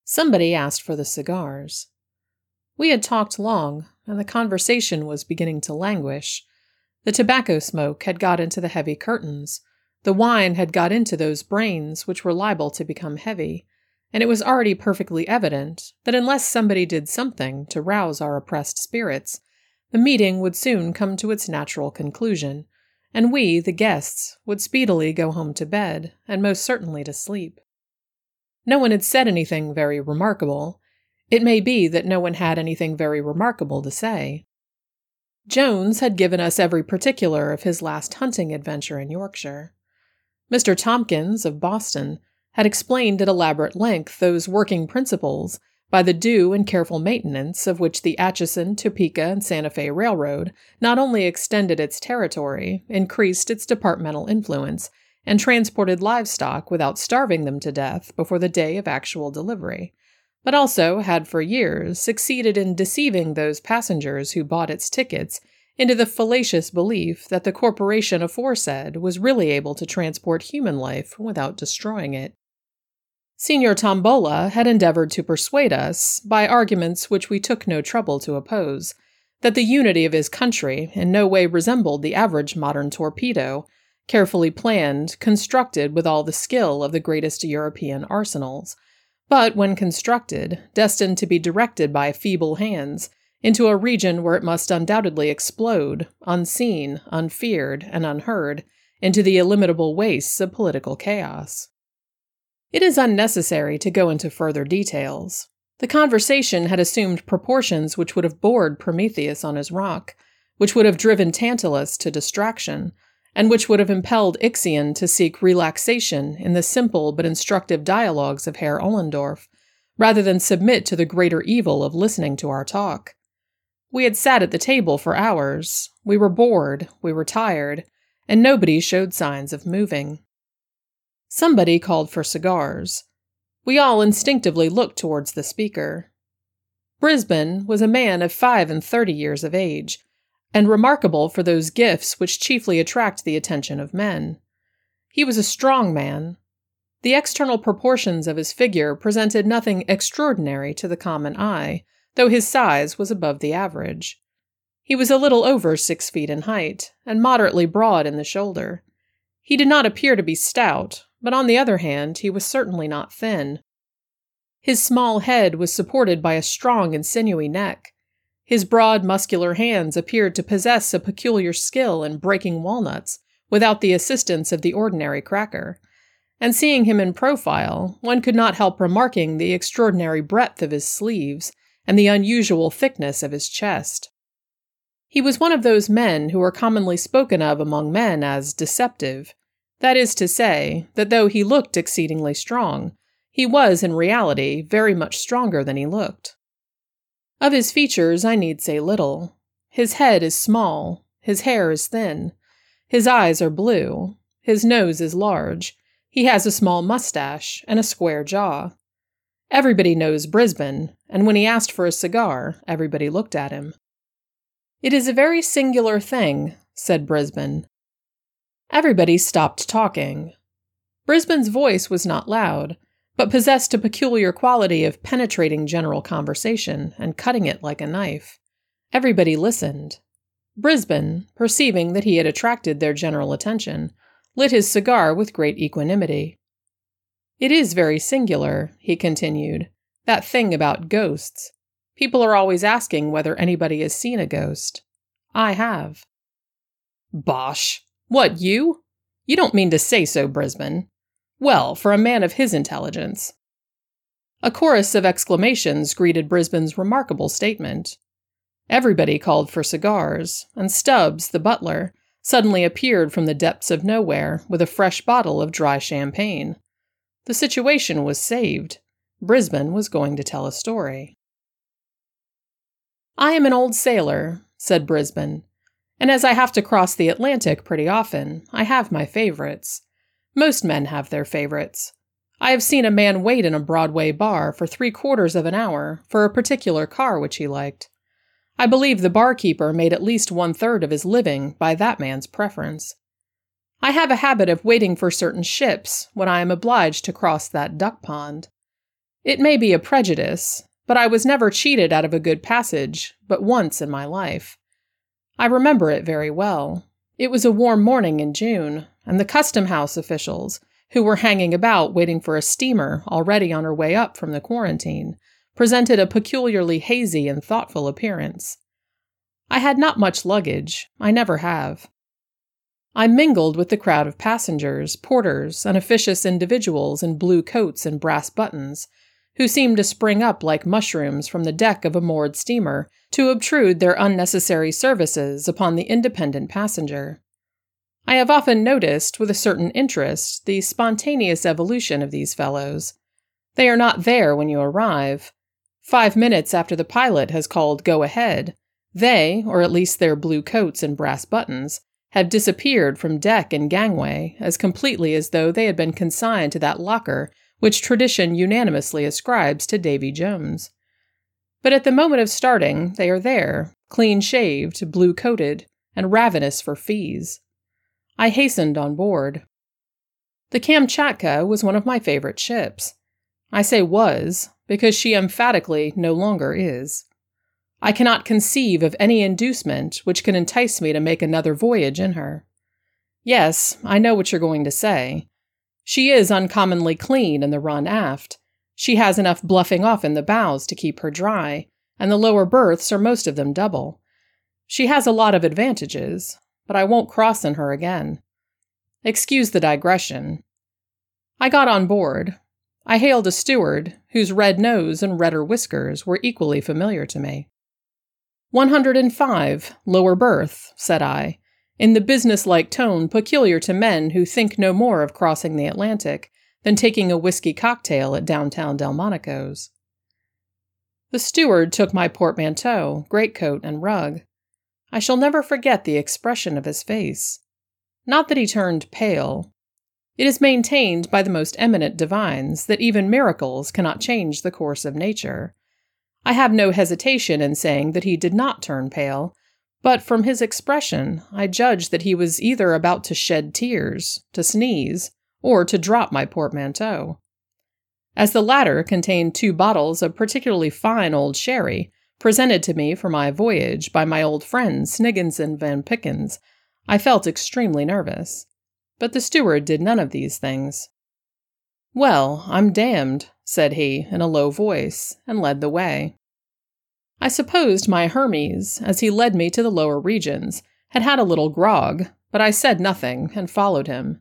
Somebody asked for the cigars. We had talked long, and the conversation was beginning to languish. The tobacco smoke had got into the heavy curtains. The wine had got into those brains which were liable to become heavy, and it was already perfectly evident that unless somebody did something to rouse our oppressed spirits, the meeting would soon come to its natural conclusion, and we, the guests, would speedily go home to bed, and most certainly to sleep. No one had said anything very remarkable. It may be that no one had anything very remarkable to say. Jones had given us every particular of his last hunting adventure in Yorkshire. Mr. Tompkins, of Boston, had explained at elaborate length those working principles by the due and careful maintenance of which the Atchison, Topeka, and Santa Fe Railroad not only extended its territory, increased its departmental influence, and transported livestock without starving them to death before the day of actual delivery, but also had for years succeeded in deceiving those passengers who bought its tickets into the fallacious belief that the corporation aforesaid was really able to transport human life without destroying it. Signor Tombola had endeavored to persuade us, by arguments which we took no trouble to oppose, that the unity of his country in no way resembled the average modern torpedo, carefully planned, constructed with all the skill of the greatest European arsenals, but when constructed, destined to be directed by feeble hands into a region where it must undoubtedly explode, unseen, unfeared, and unheard, into the illimitable wastes of political chaos. It is unnecessary to go into further details. The conversation had assumed proportions which would have bored Prometheus on his rock, which would have driven Tantalus to distraction, and which would have impelled Ixion to seek relaxation in the simple but instructive dialogues of Herr Ollendorf, rather than submit to the greater evil of listening to our talk. We had sat at the table for hours, we were bored, we were tired, and nobody showed signs of moving. Somebody called for cigars. We all instinctively looked towards the speaker. Brisbane was a man of 35 years of age, and remarkable for those gifts which chiefly attract the attention of men. He was a strong man. The external proportions of his figure presented nothing extraordinary to the common eye, though his size was above the average. He was a little over 6 feet in height, and moderately broad in the shoulder. He did not appear to be stout, but on the other hand, he was certainly not thin. His small head was supported by a strong and sinewy neck. His broad, muscular hands appeared to possess a peculiar skill in breaking walnuts without the assistance of the ordinary cracker, and seeing him in profile, one could not help remarking the extraordinary breadth of his sleeves and the unusual thickness of his chest. He was one of those men who are commonly spoken of among men as deceptive. That is to say, that though he looked exceedingly strong, he was in reality very much stronger than he looked. Of his features I need say little. His head is small, his hair is thin, his eyes are blue, his nose is large, he has a small mustache and a square jaw. Everybody knows Brisbane, and when he asked for a cigar, everybody looked at him. "It is a very singular thing," said Brisbane. Everybody stopped talking. Brisbane's voice was not loud, but possessed a peculiar quality of penetrating general conversation and cutting it like a knife. Everybody listened. Brisbane, perceiving that he had attracted their general attention, lit his cigar with great equanimity. "It is very singular," he continued, "that thing about ghosts. People are always asking whether anybody has seen a ghost. I have." "Bosh! What, you? You don't mean to say so, Brisbane? Well, for a man of his intelligence." A chorus of exclamations greeted Brisbane's remarkable statement. Everybody called for cigars, and Stubbs, the butler, suddenly appeared from the depths of nowhere with a fresh bottle of dry champagne. The situation was saved. Brisbane was going to tell a story. "I am an old sailor," said Brisbane, "and as I have to cross the Atlantic pretty often, I have my favorites. Most men have their favorites. I have seen a man wait in a Broadway bar for 3/4 of an hour for a particular car which he liked. I believe the barkeeper made at least 1/3 of his living by that man's preference. I have a habit of waiting for certain ships when I am obliged to cross that duck pond. It may be a prejudice, but I was never cheated out of a good passage, but once in my life. I remember it very well. It was a warm morning in June, and the custom house officials, who were hanging about waiting for a steamer already on her way up from the quarantine, presented a peculiarly hazy and thoughtful appearance. I had not much luggage. I never have. I mingled with the crowd of passengers, porters, and officious individuals in blue coats and brass buttons, who seemed to spring up like mushrooms from the deck of a moored steamer to obtrude their unnecessary services upon the independent passenger. I have often noticed, with a certain interest, the spontaneous evolution of these fellows. They are not there when you arrive. 5 minutes after the pilot has called "Go ahead," they, or at least their blue coats and brass buttons, have disappeared from deck and gangway as completely as though they had been consigned to that locker which tradition unanimously ascribes to Davy Jones. But at the moment of starting, they are there, clean-shaved, blue-coated, and ravenous for fees. I hastened on board. The Kamchatka was one of my favorite ships. I say was, because she emphatically no longer is. I cannot conceive of any inducement which can entice me to make another voyage in her. Yes, I know what you're going to say. She is uncommonly clean in the run aft. She has enough bluffing off in the bows to keep her dry, and the lower berths are most of them double. She has a lot of advantages, but I won't cross in her again. Excuse the digression. I got on board. I hailed a steward, whose red nose and redder whiskers were equally familiar to me. 105, lower berth, said I, in the business-like tone peculiar to men who think no more of crossing the Atlantic than taking a whiskey cocktail at downtown Delmonico's. The steward took my portmanteau, greatcoat, and rug. I shall never forget the expression of his face. Not that he turned pale. It is maintained by the most eminent divines that even miracles cannot change the course of nature. I have no hesitation in saying that he did not turn pale, but from his expression I judged that he was either about to shed tears, to sneeze, or to drop my portmanteau. As the latter contained 2 bottles of particularly fine old sherry, presented to me for my voyage by my old friend Snigginson Van Pickens, I felt extremely nervous. But the steward did none of these things. "Well, I'm damned," said he in a low voice, and led the way. I supposed my Hermes, as he led me to the lower regions, had had a little grog, but I said nothing and followed him.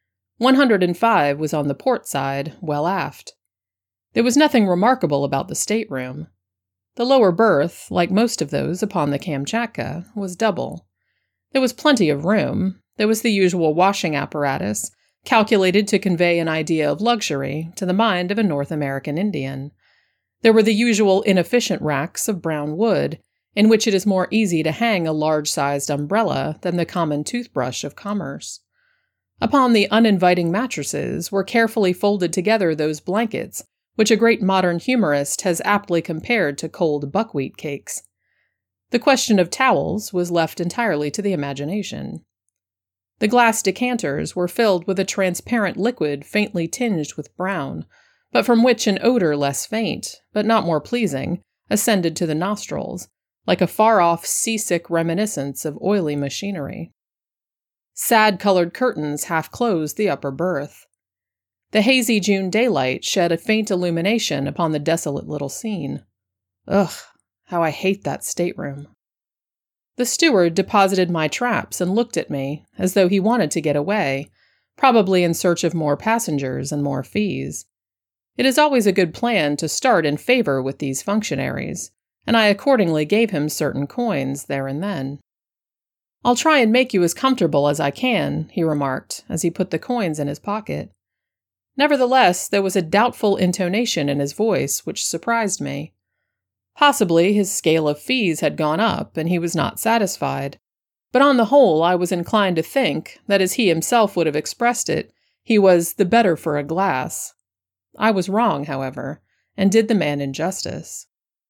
105 was on the port side, well aft. There was nothing remarkable about the stateroom. The lower berth, like most of those upon the Kamchatka, was double. There was plenty of room. There was the usual washing apparatus, calculated to convey an idea of luxury to the mind of a North American Indian. There were the usual inefficient racks of brown wood, in which it is more easy to hang a large-sized umbrella than the common toothbrush of commerce. Upon the uninviting mattresses were carefully folded together those blankets which a great modern humorist has aptly compared to cold buckwheat cakes. The question of towels was left entirely to the imagination. The glass decanters were filled with a transparent liquid faintly tinged with brown, but from which an odor less faint, but not more pleasing, ascended to the nostrils, like a far-off seasick reminiscence of oily machinery. Sad-colored curtains half-closed the upper berth. The hazy June daylight shed a faint illumination upon the desolate little scene. Ugh, how I hate that stateroom. The steward deposited my traps and looked at me, as though he wanted to get away, probably in search of more passengers and more fees. It is always a good plan to start in favor with these functionaries, and I accordingly gave him certain coins there and then. "I'll try and make you as comfortable as I can," he remarked, as he put the coins in his pocket. Nevertheless, there was a doubtful intonation in his voice which surprised me. Possibly his scale of fees had gone up, and he was not satisfied. But on the whole, I was inclined to think that, as he himself would have expressed it, he was the better for a glass. I was wrong, however, and did the man injustice.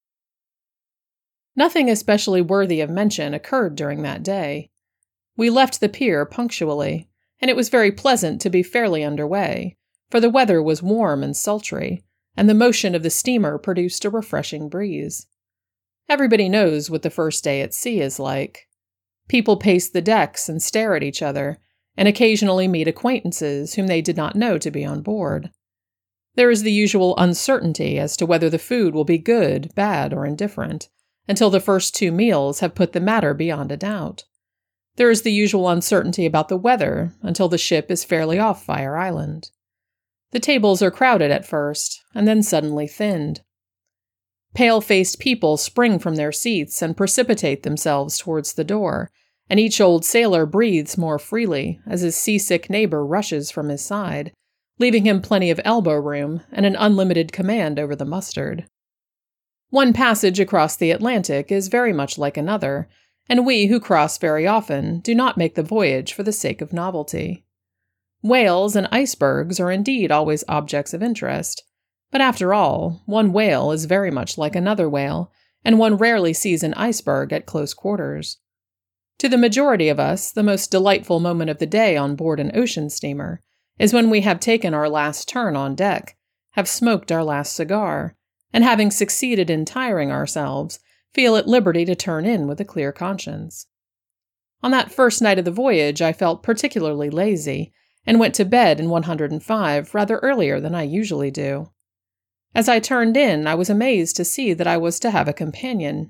Nothing especially worthy of mention occurred during that day. We left the pier punctually, and it was very pleasant to be fairly under way, for the weather was warm and sultry, and the motion of the steamer produced a refreshing breeze. Everybody knows what the first day at sea is like. People pace the decks and stare at each other, and occasionally meet acquaintances whom they did not know to be on board. There is the usual uncertainty as to whether the food will be good, bad, or indifferent, until the first 2 meals have put the matter beyond a doubt. There is the usual uncertainty about the weather until the ship is fairly off Fire Island. The tables are crowded at first, and then suddenly thinned. Pale-faced people spring from their seats and precipitate themselves towards the door, and each old sailor breathes more freely as his seasick neighbor rushes from his side, leaving him plenty of elbow room and an unlimited command over the mustard. One passage across the Atlantic is very much like another, and we who cross very often do not make the voyage for the sake of novelty. Whales and icebergs are indeed always objects of interest, but after all, one whale is very much like another whale, and one rarely sees an iceberg at close quarters. To the majority of us, the most delightful moment of the day on board an ocean steamer is when we have taken our last turn on deck, have smoked our last cigar, and having succeeded in tiring ourselves, feel at liberty to turn in with a clear conscience. On that first night of the voyage, I felt particularly lazy, and went to bed in 105 rather earlier than I usually do. As I turned in, I was amazed to see that I was to have a companion.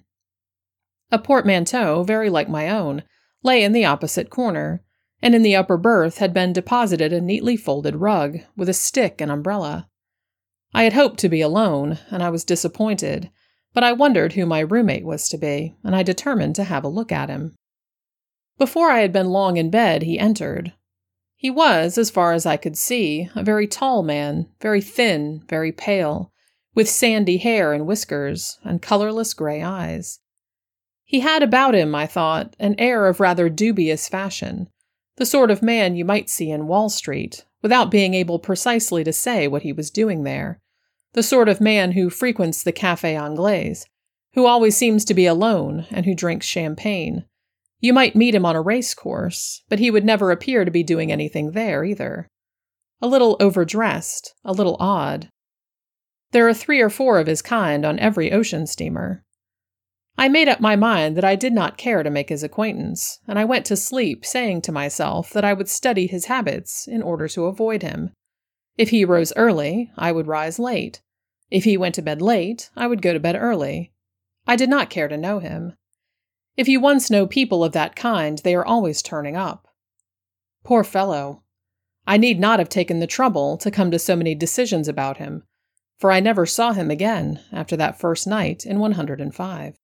A portmanteau, very like my own, lay in the opposite corner, and in the upper berth had been deposited a neatly folded rug, with a stick and umbrella. I had hoped to be alone, and I was disappointed, but I wondered who my roommate was to be, and I determined to have a look at him. Before I had been long in bed, he entered. He was, as far as I could see, a very tall man, very thin, very pale, with sandy hair and whiskers, and colorless gray eyes. He had about him, I thought, an air of rather dubious fashion, the sort of man you might see in Wall Street, without being able precisely to say what he was doing there, the sort of man who frequents the Café Anglais, who always seems to be alone, and who drinks champagne. You might meet him on a race course, but he would never appear to be doing anything there, either. A little overdressed, a little odd. There are 3 or 4 of his kind on every ocean steamer. I made up my mind that I did not care to make his acquaintance, and I went to sleep saying to myself that I would study his habits in order to avoid him. If he rose early, I would rise late. If he went to bed late, I would go to bed early. I did not care to know him. If you once know people of that kind, they are always turning up. Poor fellow! I need not have taken the trouble to come to so many decisions about him, for I never saw him again after that first night in 105.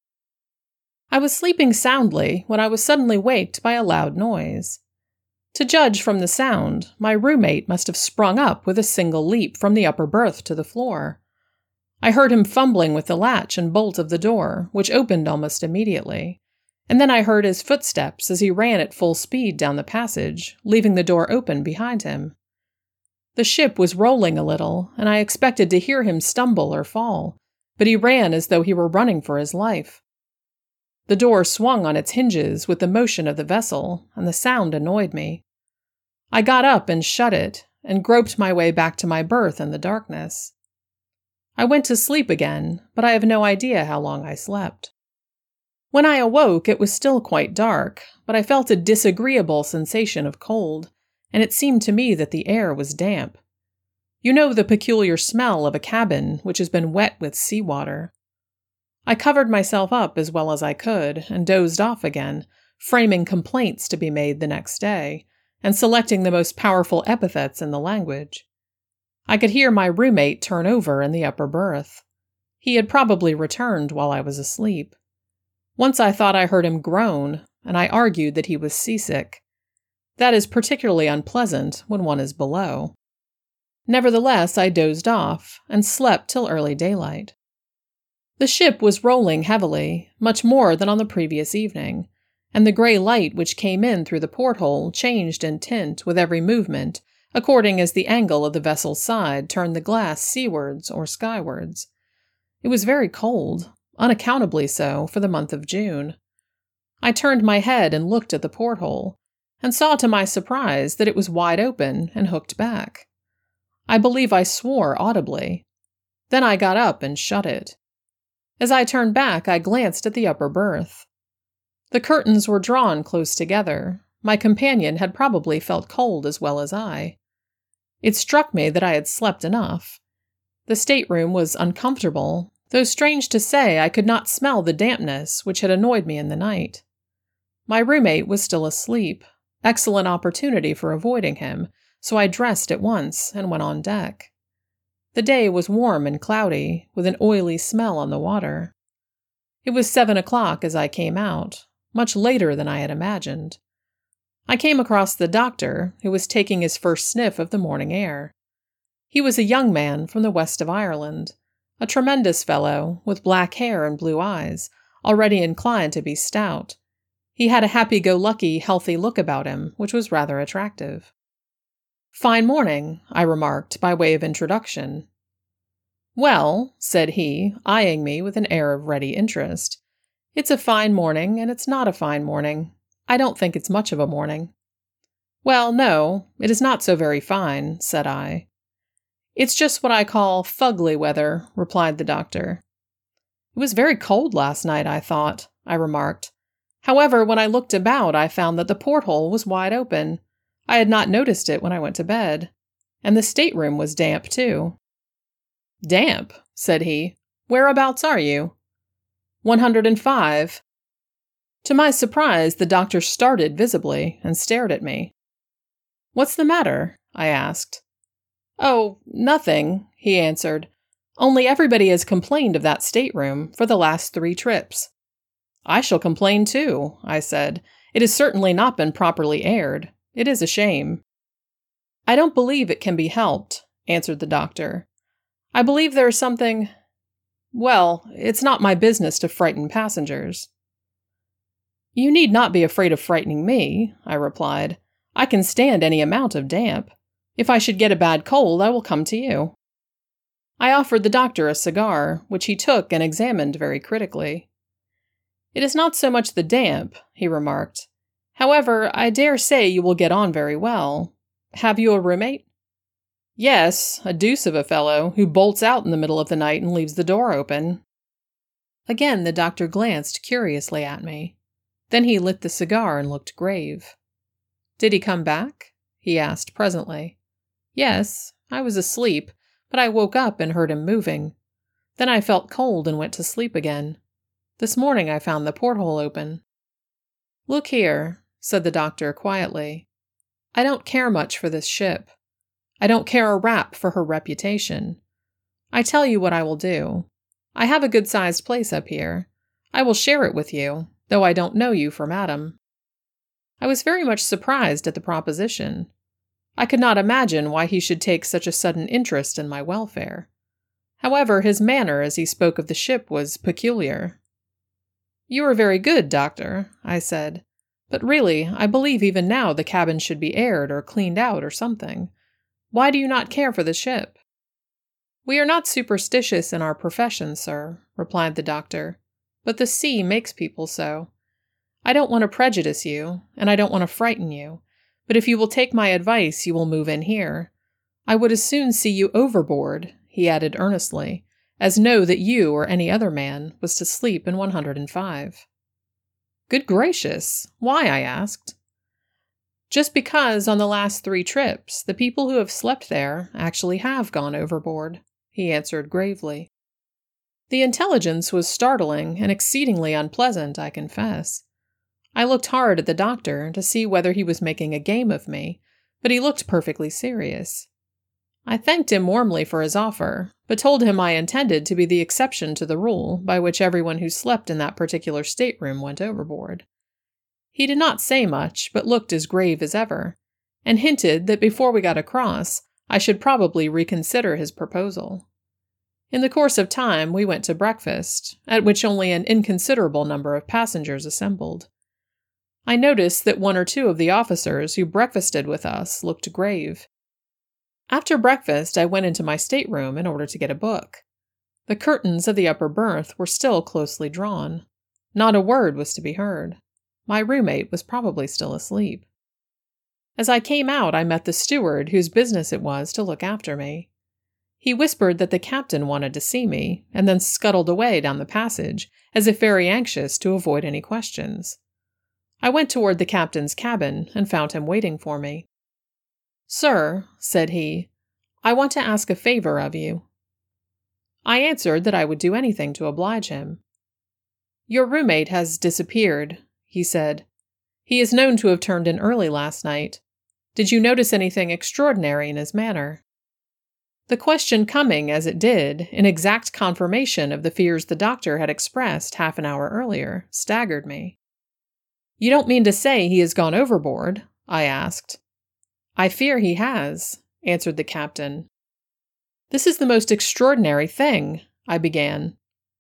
I was sleeping soundly when I was suddenly waked by a loud noise. To judge from the sound, my roommate must have sprung up with a single leap from the upper berth to the floor. I heard him fumbling with the latch and bolt of the door, which opened almost immediately, and then I heard his footsteps as he ran at full speed down the passage, leaving the door open behind him. The ship was rolling a little, and I expected to hear him stumble or fall, but he ran as though he were running for his life. The door swung on its hinges with the motion of the vessel, and the sound annoyed me. I got up and shut it, and groped my way back to my berth in the darkness. I went to sleep again, but I have no idea how long I slept. When I awoke, it was still quite dark, but I felt a disagreeable sensation of cold, and it seemed to me that the air was damp. You know the peculiar smell of a cabin which has been wet with seawater. I covered myself up as well as I could, and dozed off again, framing complaints to be made the next day, and selecting the most powerful epithets in the language. I could hear my roommate turn over in the upper berth. He had probably returned while I was asleep. Once I thought I heard him groan, and I argued that he was seasick. That is particularly unpleasant when one is below. Nevertheless, I dozed off, and slept till early daylight. The ship was rolling heavily, much more than on the previous evening, and the gray light which came in through the porthole changed in tint with every movement, according as the angle of the vessel's side turned the glass seawards or skywards. It was very cold, unaccountably so for the month of June. I turned my head and looked at the porthole, and saw to my surprise that it was wide open and hooked back. I believe I swore audibly. Then I got up and shut it. As I turned back, I glanced at the upper berth. The curtains were drawn close together. My companion had probably felt cold as well as I. It struck me that I had slept enough. The stateroom was uncomfortable, though strange to say, I could not smell the dampness which had annoyed me in the night. My roommate was still asleep. Excellent opportunity for avoiding him, so I dressed at once and went on deck. The day was warm and cloudy, with an oily smell on the water. It was 7 o'clock as I came out, much later than I had imagined. I came across the doctor, who was taking his first sniff of the morning air. He was a young man from the west of Ireland, a tremendous fellow, with black hair and blue eyes, already inclined to be stout. He had a happy-go-lucky, healthy look about him, which was rather attractive. "Fine morning," I remarked by way of introduction. "Well," said he, eyeing me with an air of ready interest, "it's a fine morning, and it's not a fine morning. I don't think it's much of a morning." "Well, no, it is not so very fine," said I. "It's just what I call fugly weather," replied the doctor. "It was very cold last night, I thought," I remarked. "However, when I looked about, I found that the porthole was wide open. I had not noticed it when I went to bed. And the stateroom was damp, too." "Damp?" said he. "Whereabouts are you?" 105. To my surprise, the doctor started visibly and stared at me. "What's the matter?" I asked. "Oh, nothing," he answered. "Only everybody has complained of that stateroom for the last 3 trips." "I shall complain too," I said. "It has certainly not been properly aired. It is a shame." "I don't believe it can be helped," answered the doctor. "I believe there is something— well, it's not my business to frighten passengers." "You need not be afraid of frightening me," I replied. "I can stand any amount of damp. If I should get a bad cold, I will come to you." I offered the doctor a cigar, which he took and examined very critically. "It is not so much the damp," he remarked. "However, I dare say you will get on very well. Have you a roommate?" "Yes, a deuce of a fellow, who bolts out in the middle of the night and leaves the door open." Again the doctor glanced curiously at me. Then he lit the cigar and looked grave. "Did he come back?" he asked presently. "Yes, I was asleep, but I woke up and heard him moving. Then I felt cold and went to sleep again. This morning I found the porthole open." "Look here," said the doctor quietly. "I don't care much for this ship. I don't care a rap for her reputation. I tell you what I will do. I have a good-sized place up here. I will share it with you, though I don't know you from Adam." I was very much surprised at the proposition. I could not imagine why he should take such a sudden interest in my welfare. However, his manner as he spoke of the ship was peculiar. "You are very good, doctor," I said. "But really, I believe even now the cabin should be aired or cleaned out or something. Why do you not care for the ship?" "We are not superstitious in our profession, sir," replied the doctor. "But the sea makes people so. I don't want to prejudice you, and I don't want to frighten you, but if you will take my advice, you will move in here. I would as soon see you overboard," he added earnestly, "as know that you or any other man was to sleep in 105. "Good gracious! Why?" I asked. "Just because on the last 3 trips, the people who have slept there actually have gone overboard," he answered gravely. The intelligence was startling and exceedingly unpleasant, I confess. I looked hard at the doctor to see whether he was making a game of me, but he looked perfectly serious. I thanked him warmly for his offer, but told him I intended to be the exception to the rule by which everyone who slept in that particular stateroom went overboard. He did not say much, but looked as grave as ever, and hinted that before we got across, I should probably reconsider his proposal. In the course of time, we went to breakfast, at which only an inconsiderable number of passengers assembled. I noticed that 1 or 2 of the officers who breakfasted with us looked grave. After breakfast, I went into my stateroom in order to get a book. The curtains of the upper berth were still closely drawn. Not a word was to be heard. My roommate was probably still asleep. As I came out, I met the steward whose business it was to look after me. He whispered that the captain wanted to see me, and then scuttled away down the passage, as if very anxious to avoid any questions. I went toward the captain's cabin and found him waiting for me. "Sir," said he, "I want to ask a favor of you." I answered that I would do anything to oblige him. "Your roommate has disappeared," he said. "He is known to have turned in early last night. Did you notice anything extraordinary in his manner?" The question coming, as it did, in exact confirmation of the fears the doctor had expressed half an hour earlier, staggered me. "You don't mean to say he has gone overboard?" I asked. "I fear he has," answered the captain. "This is the most extraordinary thing," I began.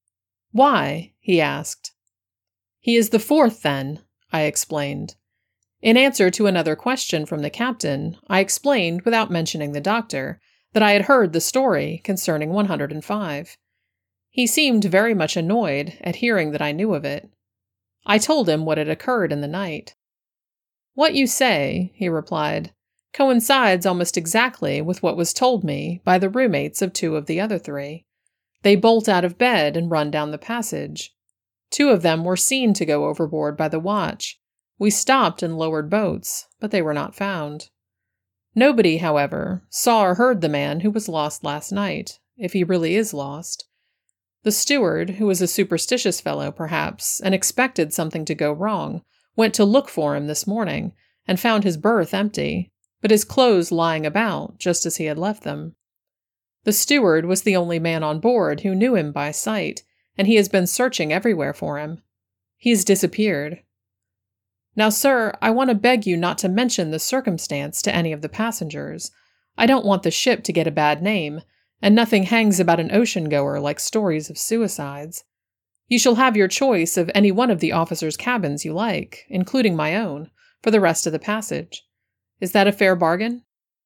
"Why?" he asked. "He is the fourth, then," I explained. In answer to another question from the captain, I explained, without mentioning the doctor, that I had heard the story concerning 105. He seemed very much annoyed at hearing that I knew of it. I told him what had occurred in the night. "What you say," he replied, "coincides almost exactly with what was told me by the roommates of two of the other three. They bolt out of bed and run down the passage. 2 of them were seen to go overboard by the watch. We stopped and lowered boats, but they were not found. Nobody, however, saw or heard the man who was lost last night, if he really is lost. The steward, who was a superstitious fellow perhaps, and expected something to go wrong, went to look for him this morning, and found his berth empty, but his clothes lying about just as he had left them. The steward was the only man on board who knew him by sight, and he has been searching everywhere for him. He has disappeared. Now, sir, I want to beg you not to mention the circumstance to any of the passengers. I don't want the ship to get a bad name, and nothing hangs about an ocean-goer like stories of suicides. You shall have your choice of any one of the officers' cabins you like, including my own, for the rest of the passage. Is that a fair bargain?"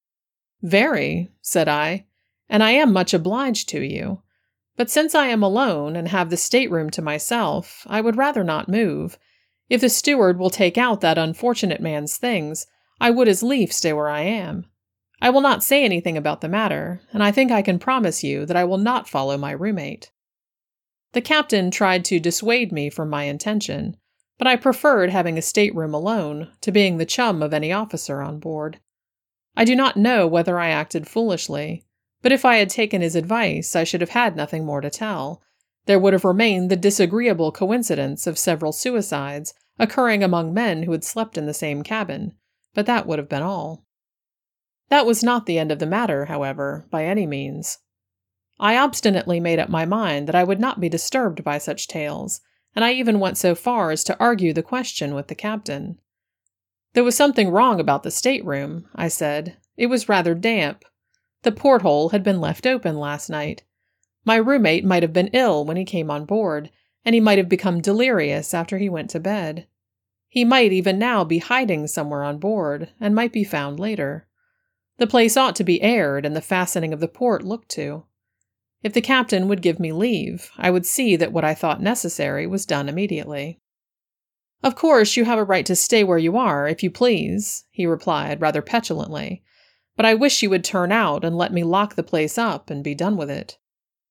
"Very," said I, "and I am much obliged to you. But since I am alone and have the stateroom to myself, I would rather not move. If the steward will take out that unfortunate man's things, I would as lief stay where I am. I will not say anything about the matter, and I think I can promise you that I will not follow my roommate." The captain tried to dissuade me from my intention, but I preferred having a stateroom alone to being the chum of any officer on board. I do not know whether I acted foolishly, but if I had taken his advice, I should have had nothing more to tell. There would have remained the disagreeable coincidence of several suicides occurring among men who had slept in the same cabin, but that would have been all. That was not the end of the matter, however, by any means. I obstinately made up my mind that I would not be disturbed by such tales, and I even went so far as to argue the question with the captain. "There was something wrong about the stateroom," I said. "It was rather damp. The porthole had been left open last night. My roommate might have been ill when he came on board, and he might have become delirious after he went to bed. He might even now be hiding somewhere on board, and might be found later. The place ought to be aired and the fastening of the port looked to. If the captain would give me leave, I would see that what I thought necessary was done immediately." "Of course, you have a right to stay where you are, if you please," he replied rather petulantly, "but I wish you would turn out and let me lock the place up and be done with it."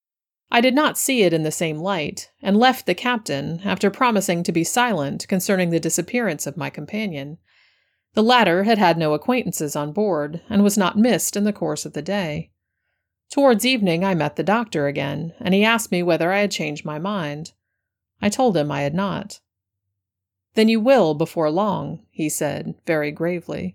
I did not see it in the same light, and left the captain after promising to be silent concerning the disappearance of my companion. The latter had had no acquaintances on board, and was not missed in the course of the day. Towards evening I met the doctor again, and he asked me whether I had changed my mind. I told him I had not. "Then you will before long," he said, very gravely.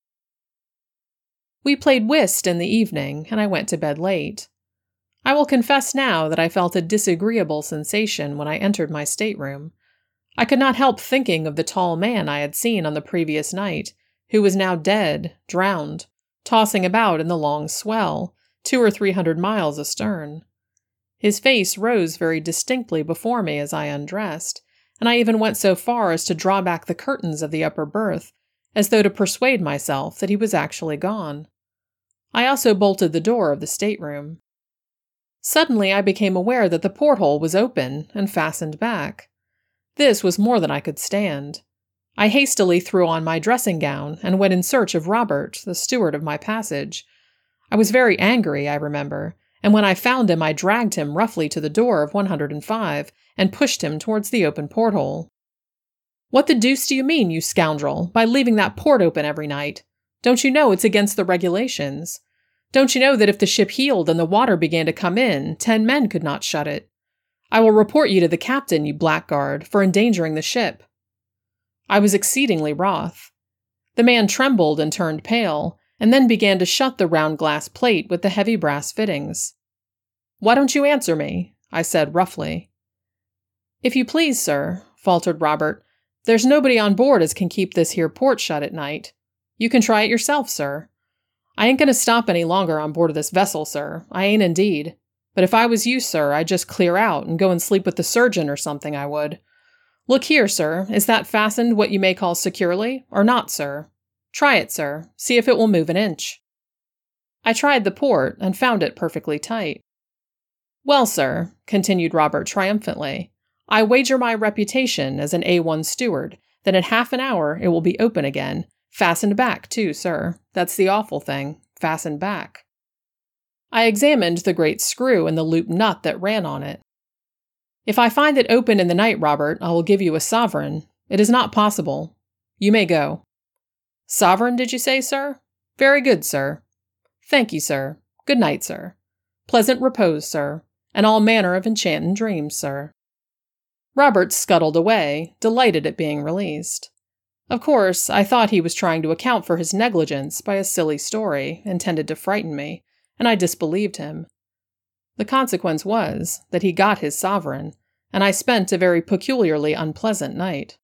We played whist in the evening, and I went to bed late. I will confess now that I felt a disagreeable sensation when I entered my stateroom. I could not help thinking of the tall man I had seen on the previous night, who was now dead, drowned, tossing about in the long swell, 200 or 300 miles astern. His face rose very distinctly before me as I undressed, and I even went so far as to draw back the curtains of the upper berth, as though to persuade myself that he was actually gone. I also bolted the door of the stateroom. Suddenly I became aware that the porthole was open and fastened back. This was more than I could stand. I hastily threw on my dressing gown and went in search of Robert, the steward of my passage. I was very angry, I remember, and when I found him I dragged him roughly to the door of 105 and pushed him towards the open porthole. "What the deuce do you mean, you scoundrel, by leaving that port open every night? Don't you know it's against the regulations? Don't you know that if the ship heeled and the water began to come in, 10 men could not shut it? I will report you to the captain, you blackguard, for endangering the ship." I was exceedingly wroth. The man trembled and turned pale, and then began to shut the round glass plate with the heavy brass fittings. "Why don't you answer me?" I said roughly. "If you please, sir," faltered Robert, "there's nobody on board as can keep this here port shut at night. You can try it yourself, sir. I ain't going to stop any longer on board of this vessel, sir. I ain't indeed. But if I was you, sir, I'd just clear out and go and sleep with the surgeon or something, I would. Look here, sir, is that fastened what you may call securely, or not, sir? Try it, sir. See if it will move an inch." I tried the port and found it perfectly tight. "Well, sir," continued Robert triumphantly, "I wager my reputation as an A1 steward that in half an hour it will be open again, fastened back, too, sir. That's the awful thing, fastened back." I examined the great screw and the loop nut that ran on it. "If I find it open in the night, Robert, I will give you a sovereign. It is not possible. You may go." "Sovereign, did you say, sir? Very good, sir. Thank you, sir. Good night, sir. Pleasant repose, sir, and all manner of enchanting dreams, sir." Robert scuttled away, delighted at being released. Of course, I thought he was trying to account for his negligence by a silly story intended to frighten me, and I disbelieved him. The consequence was that he got his sovereign, and I spent a very peculiarly unpleasant night.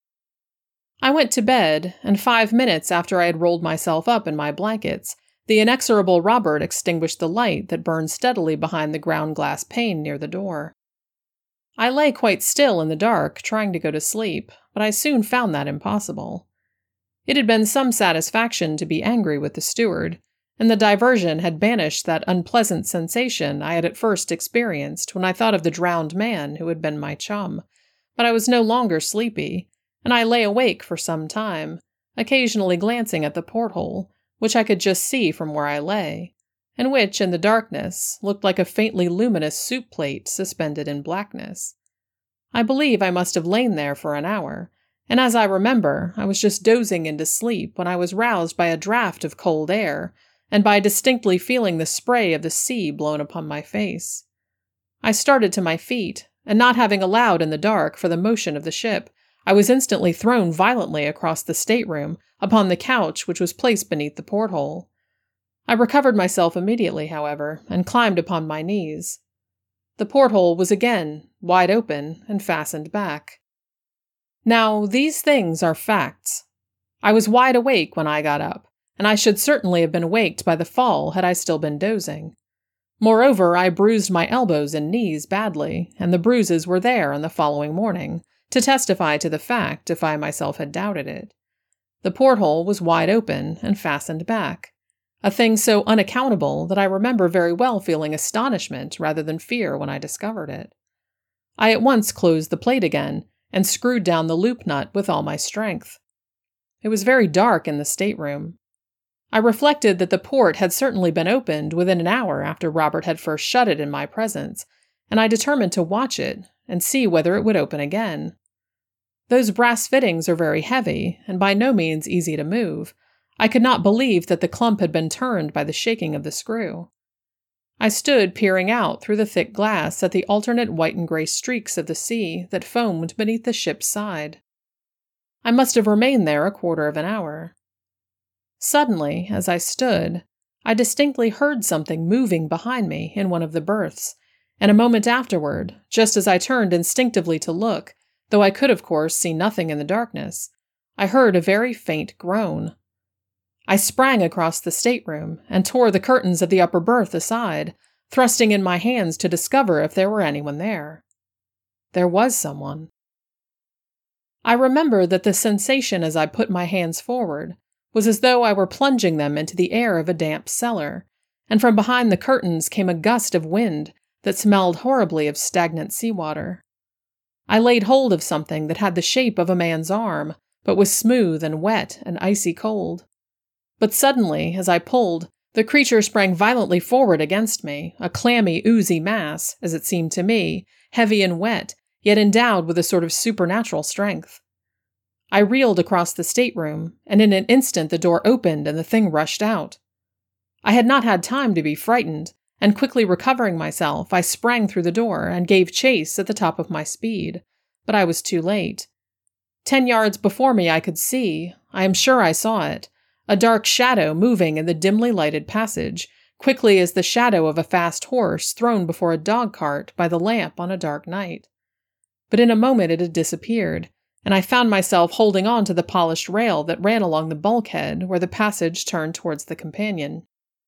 I went to bed, and 5 minutes after I had rolled myself up in my blankets, the inexorable Robert extinguished the light that burned steadily behind the ground glass pane near the door. I lay quite still in the dark, trying to go to sleep, but I soon found that impossible. It had been some satisfaction to be angry with the steward, and the diversion had banished that unpleasant sensation I had at first experienced when I thought of the drowned man who had been my chum, but I was no longer sleepy, and I lay awake for some time, occasionally glancing at the porthole, which I could just see from where I lay, and which, in the darkness, looked like a faintly luminous soup plate suspended in blackness. I believe I must have lain there for an hour, and as I remember, I was just dozing into sleep when I was roused by a draught of cold air, and by distinctly feeling the spray of the sea blown upon my face. I started to my feet, and not having allowed in the dark for the motion of the ship, I was instantly thrown violently across the stateroom upon the couch which was placed beneath the porthole. I recovered myself immediately, however, and climbed upon my knees. The porthole was again wide open and fastened back. Now, these things are facts. I was wide awake when I got up, and I should certainly have been waked by the fall had I still been dozing. Moreover, I bruised my elbows and knees badly, and the bruises were there on the following morning, to testify to the fact if I myself had doubted it. The porthole was wide open and fastened back, a thing so unaccountable that I remember very well feeling astonishment rather than fear when I discovered it. I at once closed the plate again, and screwed down the loop nut with all my strength. It was very dark in the stateroom. I reflected that the port had certainly been opened within an hour after Robert had first shut it in my presence, and I determined to watch it and see whether it would open again. Those brass fittings are very heavy, and by no means easy to move. I could not believe that the clump had been turned by the shaking of the screw. I stood peering out through the thick glass at the alternate white and gray streaks of the sea that foamed beneath the ship's side. I must have remained there a quarter of an hour. Suddenly, as I stood, I distinctly heard something moving behind me in one of the berths, and a moment afterward, just as I turned instinctively to look, though I could of course see nothing in the darkness, I heard a very faint groan. I sprang across the stateroom and tore the curtains of the upper berth aside, thrusting in my hands to discover if there were anyone there. There was someone. I remember that the sensation as I put my hands forward was as though I were plunging them into the air of a damp cellar, and from behind the curtains came a gust of wind that smelled horribly of stagnant seawater. I laid hold of something that had the shape of a man's arm, but was smooth and wet and icy cold. But suddenly, as I pulled, The creature sprang violently forward against me, a clammy, oozy mass, as it seemed to me, heavy and wet, yet endowed with a sort of supernatural strength. I reeled across the stateroom, and in an instant the door opened and the thing rushed out. I had not had time to be frightened, and quickly recovering myself, I sprang through the door and gave chase at the top of my speed, but I was too late. 10 yards before me I could see, I am sure I saw it, a dark shadow moving in the dimly lighted passage, quickly as the shadow of a fast horse thrown before a dog-cart by the lamp on a dark night. But in a moment it had disappeared, and I found myself holding on to the polished rail that ran along the bulkhead where the passage turned towards the companion.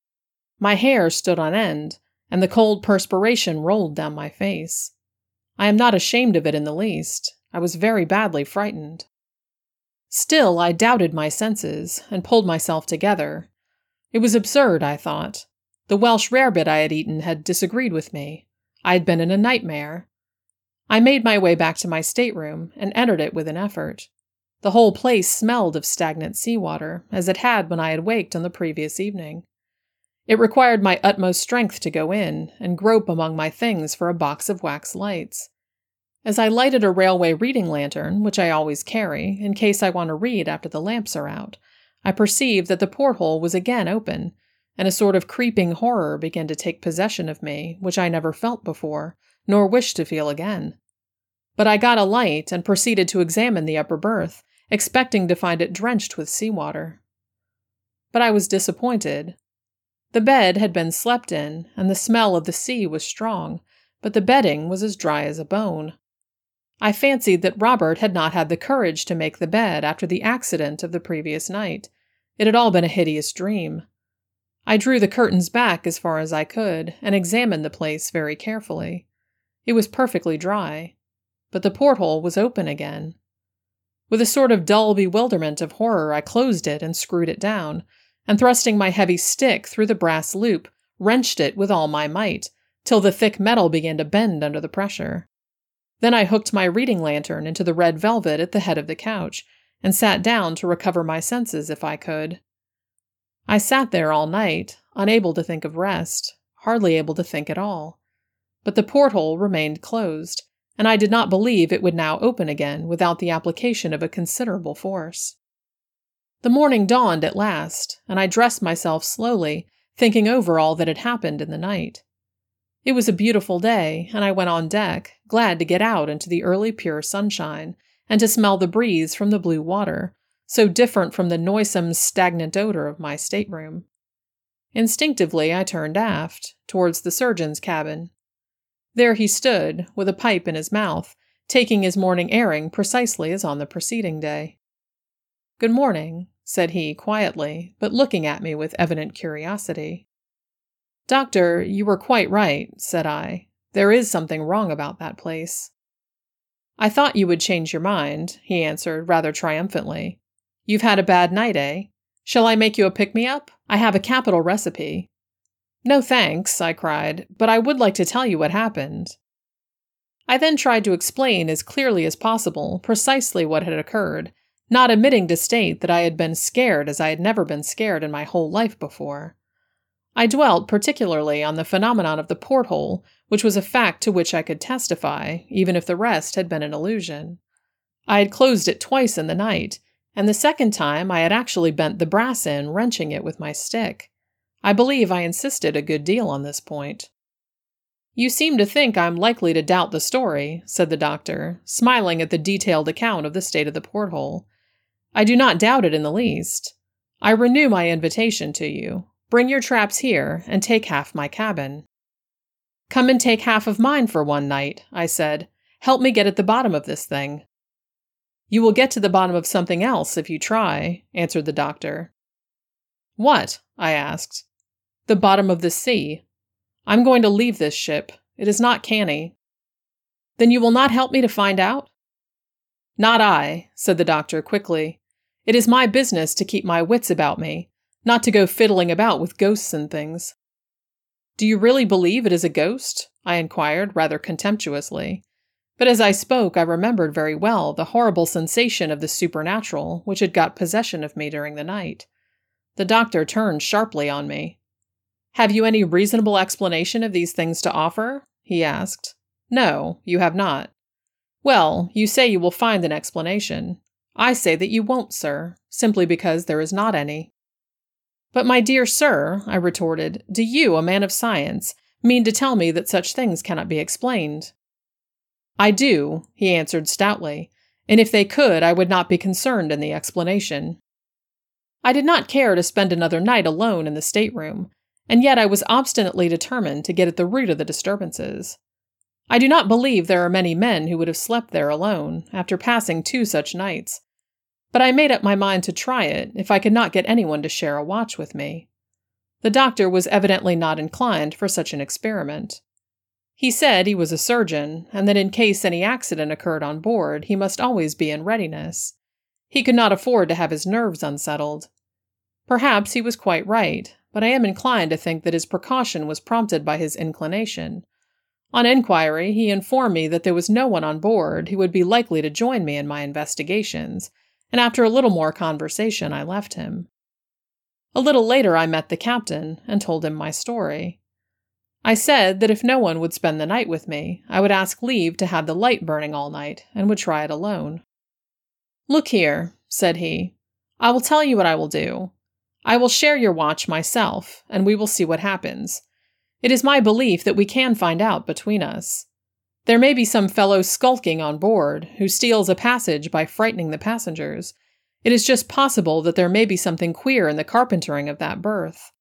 My hair stood on end, and the cold perspiration rolled down my face. I am not ashamed of it in the least. I was very badly frightened. Still, I doubted my senses, and pulled myself together. It was absurd, I thought. The Welsh rarebit I had eaten had disagreed with me. I had been in a nightmare. I made my way back to my stateroom, and entered it with an effort. The whole place smelled of stagnant seawater, as it had when I had waked on the previous evening. It required my utmost strength to go in, and grope among my things for a box of wax lights. As I lighted a railway reading lantern, which I always carry, in case I want to read after the lamps are out, I perceived that the porthole was again open, and a sort of creeping horror began to take possession of me, which I never felt before, nor wish to feel again. But I got a light and proceeded to examine the upper berth, expecting to find it drenched with seawater. But I was disappointed. The bed had been slept in, and the smell of the sea was strong, but the bedding was as dry as a bone. I fancied that Robert had not had the courage to make the bed after the accident of the previous night. It had all been a hideous dream. I drew the curtains back as far as I could, and examined the place very carefully. It was perfectly dry, but the porthole was open again. With a sort of dull bewilderment of horror, I closed it and screwed it down, and thrusting my heavy stick through the brass loop, wrenched it with all my might, till the thick metal began to bend under the pressure. Then I hooked my reading lantern into the red velvet at the head of the couch, and sat down to recover my senses if I could. I sat there all night, unable to think of rest, hardly able to think at all. But the porthole remained closed, and I did not believe it would now open again without the application of a considerable force. The morning dawned at last, and I dressed myself slowly, thinking over all that had happened in the night. It was a beautiful day, and I went on deck, glad to get out into the early pure sunshine, and to smell the breeze from the blue water, so different from the noisome, stagnant odor of my stateroom. Instinctively I turned aft, towards the surgeon's cabin. There he stood, with a pipe in his mouth, taking his morning airing precisely as on the preceding day. "Good morning," said he quietly, but looking at me with evident curiosity. "Doctor, you were quite right," said I. "There is something wrong about that place." "I thought you would change your mind," he answered rather triumphantly. "You've had a bad night, eh? Shall I make you a pick-me-up? I have a capital recipe." "No thanks," I cried, "but I would like to tell you what happened." I then tried to explain as clearly as possible precisely what had occurred, not omitting to state that I had been scared as I had never been scared in my whole life before. I dwelt particularly on the phenomenon of the porthole, which was a fact to which I could testify, even if the rest had been an illusion. I had closed it twice in the night, and the second time I had actually bent the brass in, wrenching it with my stick. I believe I insisted a good deal on this point. "You seem to think I'm likely to doubt the story," said the doctor, smiling at the detailed account of the state of the porthole. "I do not doubt it in the least. I renew my invitation to you. Bring your traps here, and take half my cabin." "Come and take half of mine for one night," I said. "Help me get at the bottom of this thing." "You will get to the bottom of something else if you try," answered the doctor. "What?" I asked. "The bottom of the sea. I'm going to leave this ship. It is not canny." "Then you will not help me to find out?" "Not I," said the doctor quickly. "It is my business to keep my wits about me, not to go fiddling about with ghosts and things." "Do you really believe it is a ghost?" I inquired rather contemptuously. But as I spoke, I remembered very well the horrible sensation of the supernatural which had got possession of me during the night. The doctor turned sharply on me. "Have you any reasonable explanation of these things to offer?" he asked. "No, you have not." "Well, you say you will find an explanation. I say that you won't, sir, simply because there is not any." "But my dear sir," I retorted, "do you, a man of science, mean to tell me that such things cannot be explained?" "I do," he answered stoutly, "and if they could, I would not be concerned in the explanation." I did not care to spend another night alone in the stateroom, and yet I was obstinately determined to get at the root of the disturbances. I do not believe there are many men who would have slept there alone, after passing 2 such nights, but I made up my mind to try it if I could not get anyone to share a watch with me. The doctor was evidently not inclined for such an experiment. He said he was a surgeon, and that in case any accident occurred on board, he must always be in readiness. He could not afford to have his nerves unsettled. Perhaps he was quite right, but I am inclined to think that his precaution was prompted by his inclination. On inquiry, he informed me that there was no one on board who would be likely to join me in my investigations, and after a little more conversation, I left him. A little later I met the captain and told him my story. I said that if no one would spend the night with me, I would ask leave to have the light burning all night, and would try it alone. "Look here," said he, "I will tell you what I will do. I will share your watch myself, and we will see what happens. It is my belief that we can find out between us. There may be some fellow skulking on board, who steals a passage by frightening the passengers. It is just possible that there may be something queer in the carpentering of that berth."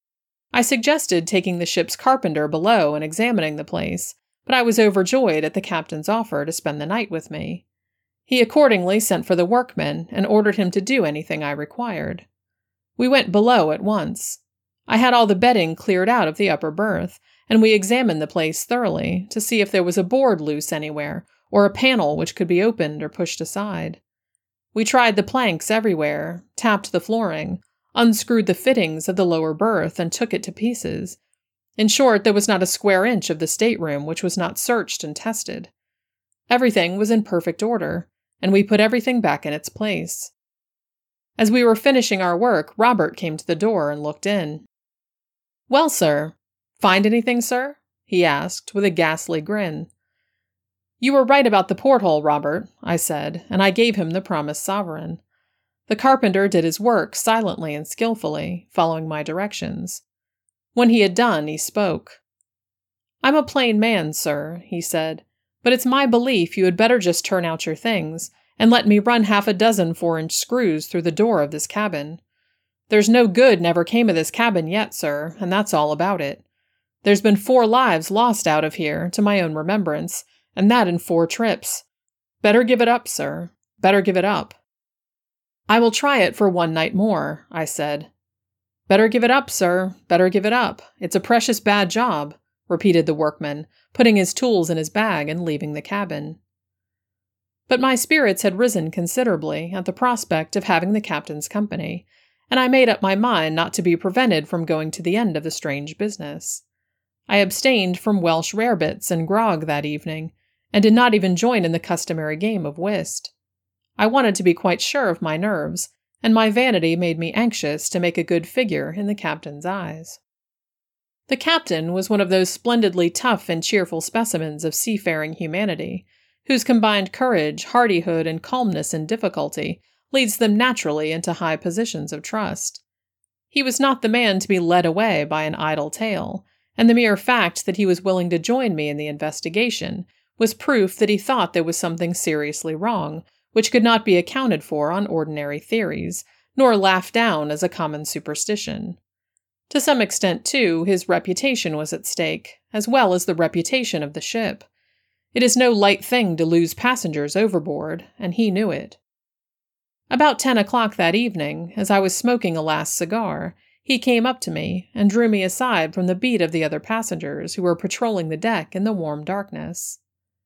I suggested taking the ship's carpenter below and examining the place, but I was overjoyed at the captain's offer to spend the night with me. He accordingly sent for the workman and ordered him to do anything I required. We went below at once. I had all the bedding cleared out of the upper berth, and we examined the place thoroughly to see if there was a board loose anywhere, or a panel which could be opened or pushed aside. We tried the planks everywhere, tapped the flooring, unscrewed the fittings of the lower berth, and took it to pieces. In short, there was not a square inch of the stateroom which was not searched and tested. Everything was in perfect order, and we put everything back in its place. As we were finishing our work, Robert came to the door and looked in. "Well, sir, find anything, sir?" he asked, with a ghastly grin. "You were right about the porthole, Robert," I said, and I gave him the promised sovereign. The carpenter did his work silently and skillfully, following my directions. When he had done, he spoke. "I'm a plain man, sir," he said, "but it's my belief you had better just turn out your things, and let me run 6 4-inch screws through the door of this cabin. There's no good never came of this cabin yet, sir, and that's all about it. There's been 4 lives lost out of here, to my own remembrance, and that in 4 trips. Better give it up, sir. Better give it up." "I will try it for 1 night more," I said. "Better give it up, sir. Better give it up. It's a precious bad job," repeated the workman, putting his tools in his bag and leaving the cabin. But my spirits had risen considerably at the prospect of having the captain's company, and I made up my mind not to be prevented from going to the end of the strange business. I abstained from Welsh rarebits and grog that evening, and did not even join in the customary game of whist. I wanted to be quite sure of my nerves, and my vanity made me anxious to make a good figure in the captain's eyes. The captain was one of those splendidly tough and cheerful specimens of seafaring humanity, whose combined courage, hardihood, and calmness in difficulty leads them naturally into high positions of trust. He was not the man to be led away by an idle tale, and the mere fact that he was willing to join me in the investigation was proof that he thought there was something seriously wrong, which could not be accounted for on ordinary theories, nor laughed down as a common superstition. To some extent, too, his reputation was at stake, as well as the reputation of the ship. It is no light thing to lose passengers overboard, and he knew it. About 10 o'clock that evening, as I was smoking a last cigar, he came up to me and drew me aside from the beat of the other passengers who were patrolling the deck in the warm darkness.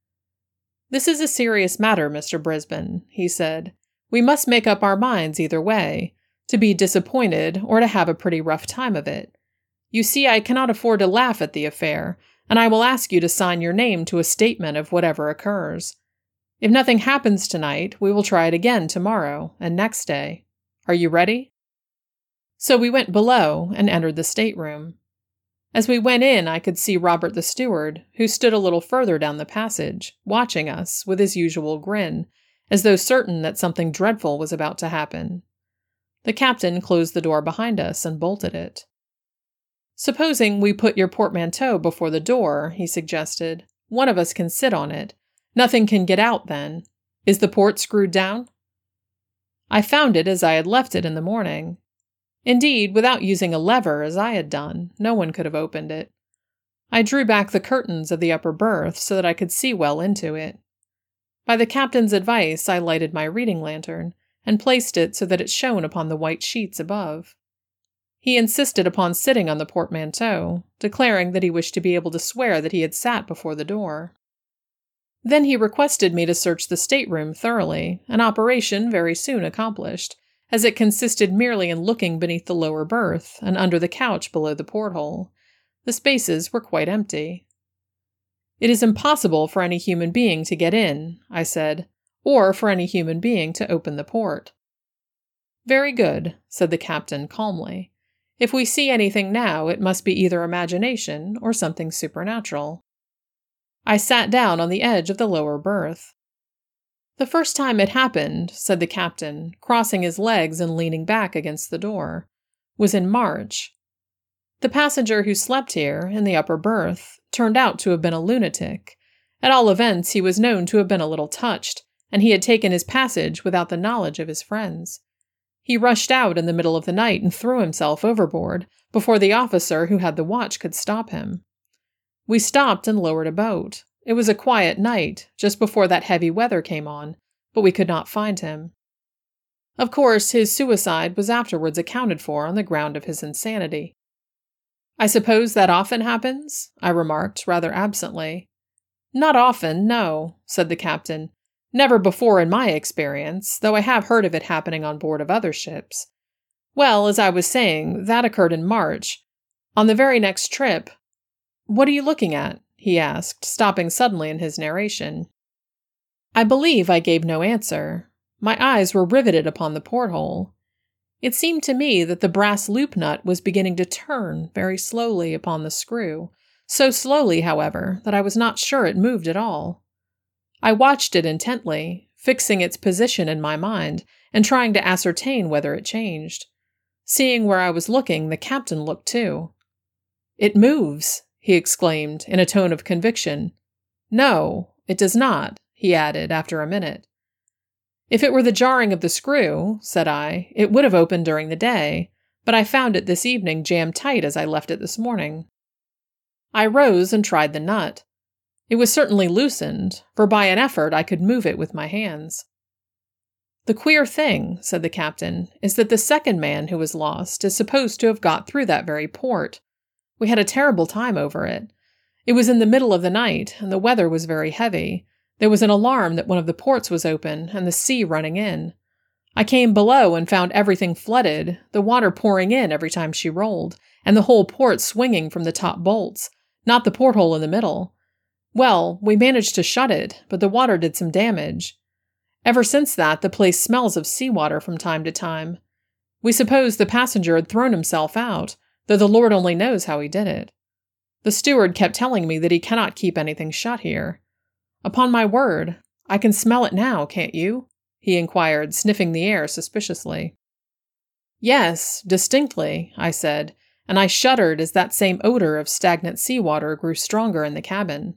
"This is a serious matter, Mr. Brisbane," he said. "We must make up our minds either way, to be disappointed or to have a pretty rough time of it. You see, I cannot afford to laugh at the affair, and I will ask you to sign your name to a statement of whatever occurs. If nothing happens tonight, we will try it again tomorrow and next day. Are you ready?" So we went below and entered the stateroom. As we went in, I could see Robert the steward, who stood a little further down the passage, watching us with his usual grin, as though certain that something dreadful was about to happen. The captain closed the door behind us and bolted it. "Supposing we put your portmanteau before the door," he suggested. "One of us can sit on it. Nothing can get out then. Is the port screwed down?" I found it as I had left it in the morning. Indeed, without using a lever, as I had done, no one could have opened it. I drew back the curtains of the upper berth so that I could see well into it. By the captain's advice, I lighted my reading lantern and placed it so that it shone upon the white sheets above. He insisted upon sitting on the portmanteau, declaring that he wished to be able to swear that he had sat before the door. Then he requested me to search the stateroom thoroughly, an operation very soon accomplished, as it consisted merely in looking beneath the lower berth and under the couch below the porthole. The spaces were quite empty. "It is impossible for any human being to get in," I said, "or for any human being to open the port." "Very good," said the captain calmly. "If we see anything now, it must be either imagination or something supernatural." I sat down on the edge of the lower berth. "The first time it happened," said the captain, crossing his legs and leaning back against the door, "was in March. The passenger who slept here, in the upper berth, turned out to have been a lunatic. At all events, he was known to have been a little touched, and he had taken his passage without the knowledge of his friends. He rushed out in the middle of the night and threw himself overboard, before the officer who had the watch could stop him. We stopped and lowered a boat. It was a quiet night, just before that heavy weather came on, but we could not find him. Of course, his suicide was afterwards accounted for on the ground of his insanity." "I suppose that often happens?" I remarked, rather absently. "Not often, no," said the captain. "Never before in my experience, though I have heard of it happening on board of other ships. Well, as I was saying, that occurred in March. On the very next trip— What are you looking at?" he asked, stopping suddenly in his narration. I believe I gave no answer. My eyes were riveted upon the porthole. It seemed to me that the brass loop nut was beginning to turn very slowly upon the screw, so slowly, however, that I was not sure it moved at all. I watched it intently, fixing its position in my mind and trying to ascertain whether it changed. Seeing where I was looking, the captain looked too. "It moves!" he exclaimed in a tone of conviction. "No, it does not," he added after a minute. "If it were the jarring of the screw," said I, "it would have opened during the day, but I found it this evening jammed tight as I left it this morning." I rose and tried the nut. It was certainly loosened, for by an effort I could move it with my hands. "The queer thing," said the captain, "is that the second man who was lost is supposed to have got through that very port. We had a terrible time over it. It was in the middle of the night, and the weather was very heavy. There was an alarm that one of the ports was open and the sea running in. I came below and found everything flooded, the water pouring in every time she rolled, and the whole port swinging from the top bolts, not the porthole in the middle. Well, we managed to shut it, but the water did some damage. Ever since that, the place smells of seawater from time to time. We supposed the passenger had thrown himself out, though the Lord only knows how he did it. The steward kept telling me that he cannot keep anything shut here. Upon my word, I can smell it now, can't you?" he inquired, sniffing the air suspiciously. "Yes, distinctly," I said, and I shuddered as that same odor of stagnant seawater grew stronger in the cabin.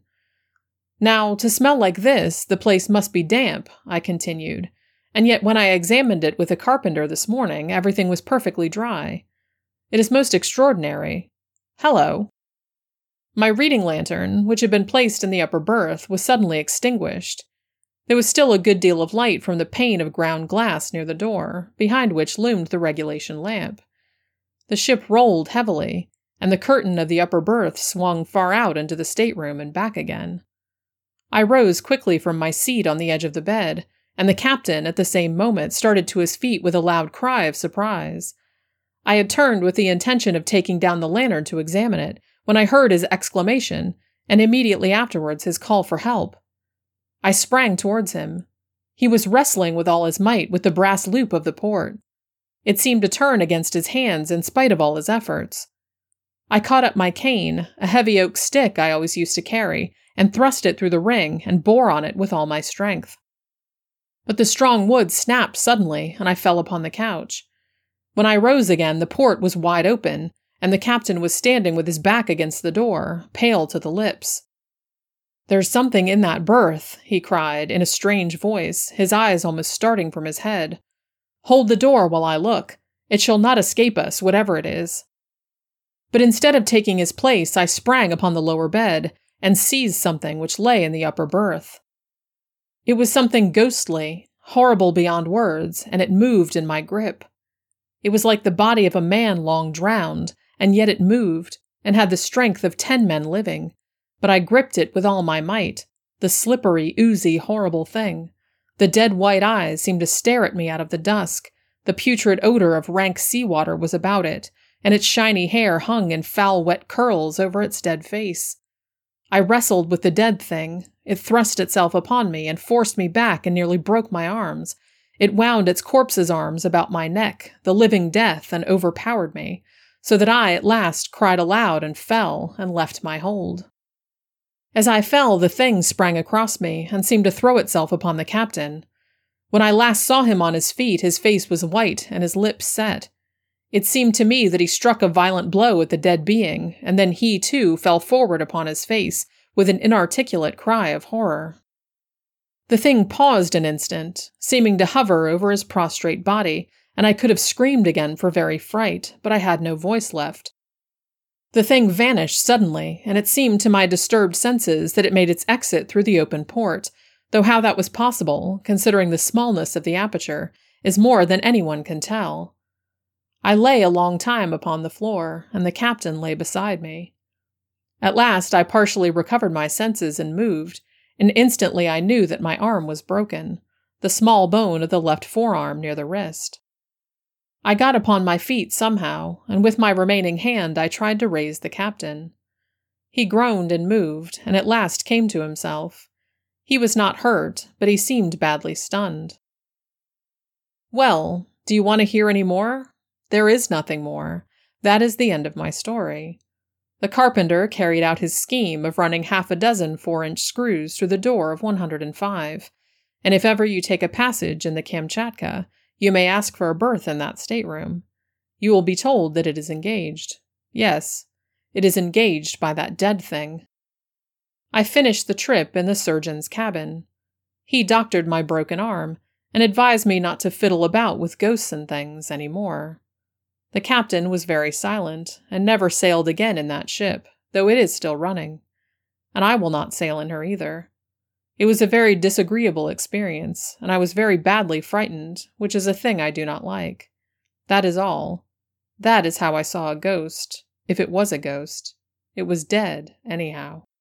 "Now, to smell like this, the place must be damp," I continued, "and yet when I examined it with a carpenter this morning, everything was perfectly dry. It is most extraordinary. Hello!" My reading lantern, which had been placed in the upper berth, was suddenly extinguished. There was still a good deal of light from the pane of ground glass near the door, behind which loomed the regulation lamp. The ship rolled heavily, and the curtain of the upper berth swung far out into the stateroom and back again. I rose quickly from my seat on the edge of the bed, and the captain, at the same moment, started to his feet with a loud cry of surprise. I had turned with the intention of taking down the lantern to examine it, when I heard his exclamation, and immediately afterwards his call for help. I sprang towards him. He was wrestling with all his might with the brass loop of the port. It seemed to turn against his hands in spite of all his efforts. I caught up my cane, a heavy oak stick I always used to carry, and thrust it through the ring and bore on it with all my strength. But the strong wood snapped suddenly, and I fell upon the couch. When I rose again, the port was wide open, and the captain was standing with his back against the door, pale to the lips. "There's something in that berth," he cried, in a strange voice, his eyes almost starting from his head. "Hold the door while I look. It shall not escape us, whatever it is." But instead of taking his place, I sprang upon the lower bed, and seized something which lay in the upper berth. It was something ghostly, horrible beyond words, and it moved in my grip. It was like the body of a man long drowned, and yet it moved, and had the strength of 10 men living. But I gripped it with all my might, the slippery, oozy, horrible thing. The dead white eyes seemed to stare at me out of the dusk. The putrid odor of rank seawater was about it, and its shiny hair hung in foul wet curls over its dead face. I wrestled with the dead thing. It thrust itself upon me and forced me back and nearly broke my arms. It wound its corpse's arms about my neck, the living death, and overpowered me, so that I at last cried aloud and fell and left my hold. As I fell, the thing sprang across me and seemed to throw itself upon the captain. When I last saw him on his feet, his face was white and his lips set. It seemed to me that he struck a violent blow at the dead being, and then he, too, fell forward upon his face with an inarticulate cry of horror. The thing paused an instant, seeming to hover over his prostrate body, and I could have screamed again for very fright, but I had no voice left. The thing vanished suddenly, and it seemed to my disturbed senses that it made its exit through the open port, though how that was possible, considering the smallness of the aperture, is more than anyone can tell. I lay a long time upon the floor, and the captain lay beside me. At last I partially recovered my senses and moved, and instantly I knew that my arm was broken, the small bone of the left forearm near the wrist. I got upon my feet somehow, and with my remaining hand I tried to raise the captain. He groaned and moved, and at last came to himself. He was not hurt, but he seemed badly stunned. "Well, do you want to hear any more?" "There is nothing more. That is the end of my story. The carpenter carried out his scheme of running 6 4-inch screws through the door of 105, and if ever you take a passage in the Kamchatka, you may ask for a berth in that stateroom. You will be told that it is engaged. Yes, it is engaged by that dead thing. I finished the trip in the surgeon's cabin. He doctored my broken arm, and advised me not to fiddle about with ghosts and things any more. The captain was very silent, and never sailed again in that ship, though it is still running. And I will not sail in her either. It was a very disagreeable experience, and I was very badly frightened, which is a thing I do not like. That is all. That is how I saw a ghost, if it was a ghost. It was dead, anyhow.